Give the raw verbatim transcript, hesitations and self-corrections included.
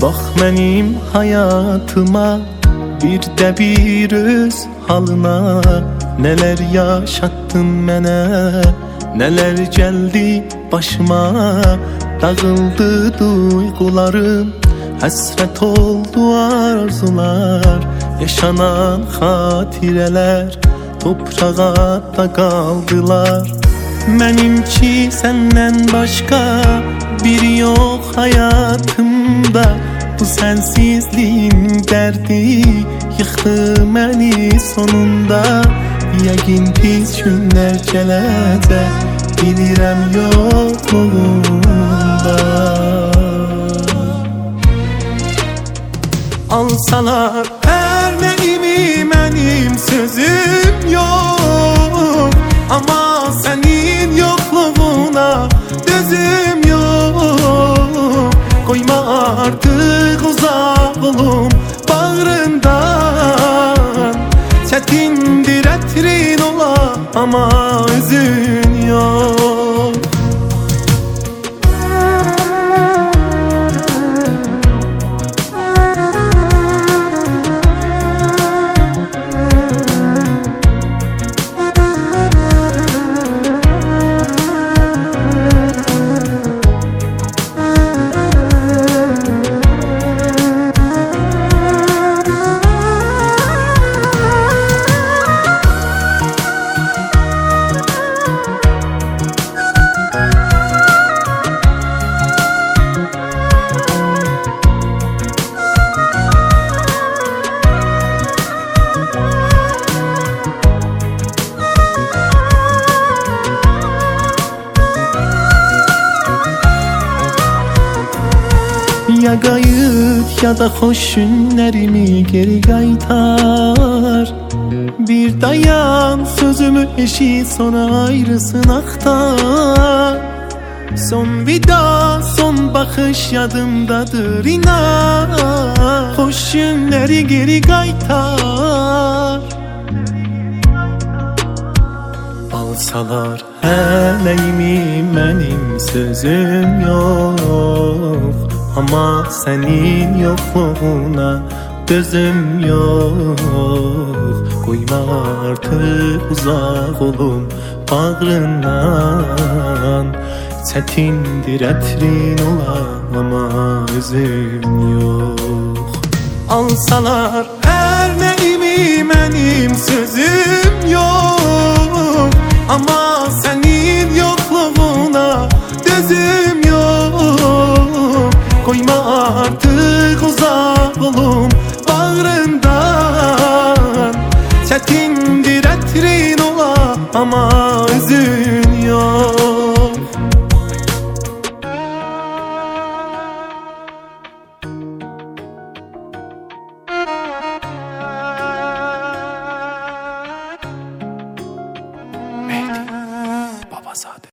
Bax mənim hayatıma, bir də bir öz halına. Nələr yaşattın mənə, nələr gəldi başıma. Dağıldı duygularım, həsrət oldu arzular. Yaşanan xatirələr toprağa da qaldılar. Mənimki səndən başqa biri yox həyatımda. Bu sənsizliyin dərdi yıxdı məni sonunda. Yəqin pis günlər gələcək, bilirəm yoxluğunda. Alsalar hər nəyimi mənim sözüm yox. Amma sənin yoxluğuna dözüm yox. Qoyma artıq uzaq olum bağrından. Çətindir ətrin ola, amma özün yox. Ya qayıt ya da xoş günlərimi geri qaytar. Bir dayan sözümü eşit, sonra ayrısın axtar. Son vida, son baxış yadımdadır inan. Xoş günləri geri qaytar. Alsalar hələyimi mənim sözüm yox. Amma sənin yoxluğuna dözüm yox. Qoyma artıq uzaq olum bağrından. Çətindir ətrin ola, amma özün yox. Alsalar hər nəyimi mənim sözüm yox. Amma sənin yoxluğuna dözüm yox. Qoyma artıq uzaq olum bağrından. Çətindir ətrin ola, amma özün